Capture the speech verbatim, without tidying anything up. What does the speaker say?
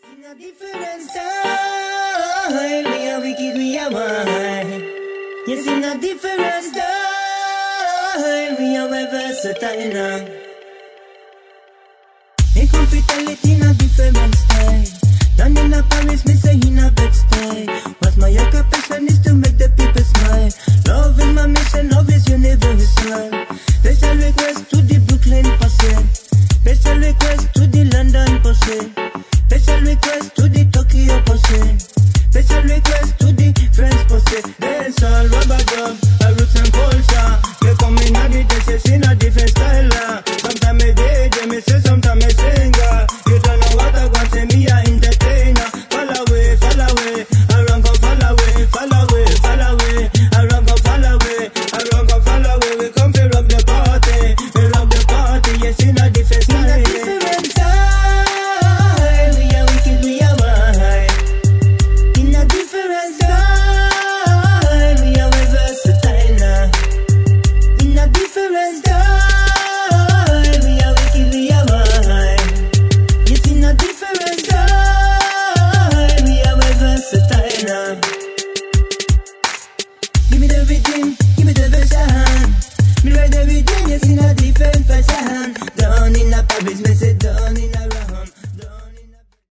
In a different style, we are wicked, we are wild. Yes, in a different style, we are well versatile now. They come fit tell it in a different style. Down in a Paris, me say in a bed stay. What's my occupation is to make the people smile. Love is my mission, love is universal. Special request to the Brooklyn posse. Special request to the London posse. Special request to